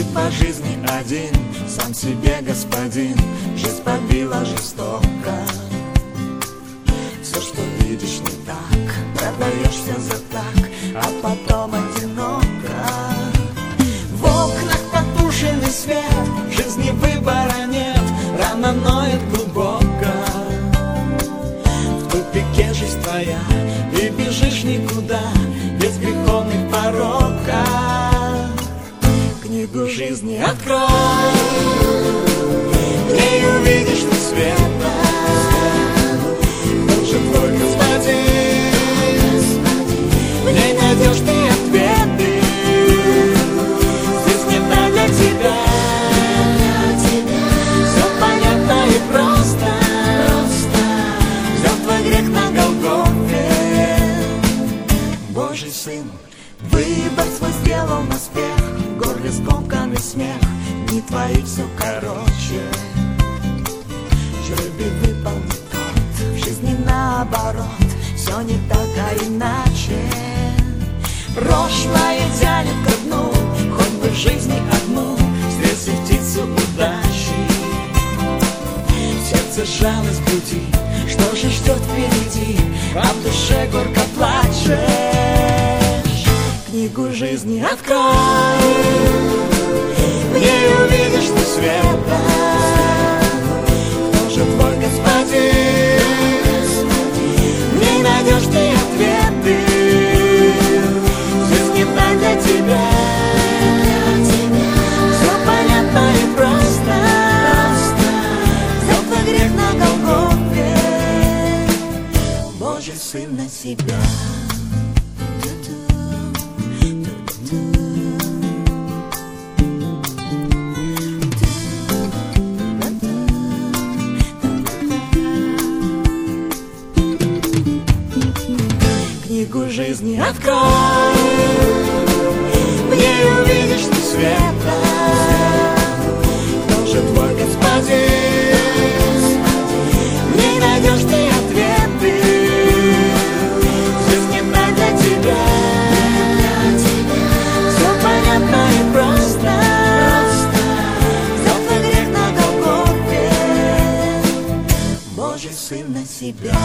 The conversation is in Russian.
ты по жизни один, сам себе господин. Жизнь побила жестоко, все, что видишь, не так. Продаешься за так, а потом одиноко. В окнах потушенный свет, в жизни выбора нет, рана ноет глубоко. В тупике жизнь твоя, и бежишь никуда, без греховных пороков. Книгу жизни открой, в ней увидишь ты света. Он же твой господин, в ней найдешь ты ответы. Здесь не так для тебя, все понятно и просто. Взял твой грех на Голгофе. Божий Сын выбор свой сделал на успех, в горле скомканный смех, дни твои все короче. Жребий выпал не тот, в жизни наоборот, все не так, а иначе. Прошлое тянет ко дну, хоть бы в жизни одну встретить птицу удачи. В сердце жалость груди, что же ждет впереди, а в душе горько плачешь. Книгу жизни открой, в ней увидишь ты света. Кто же твой господин, в ней найдешь ты ответы. Здесь не так для тебя, все понятно и просто. Взял твой грех на Голгофе, Божий Сын на себя. Книгу жизни открой, в ней увидишь ты света. Кто же твой господин, в ней найдешь ты ответы. Здесь не так для тебя, все понятно и просто. Взял твой грех на Голгофе, Божий Сын на себя.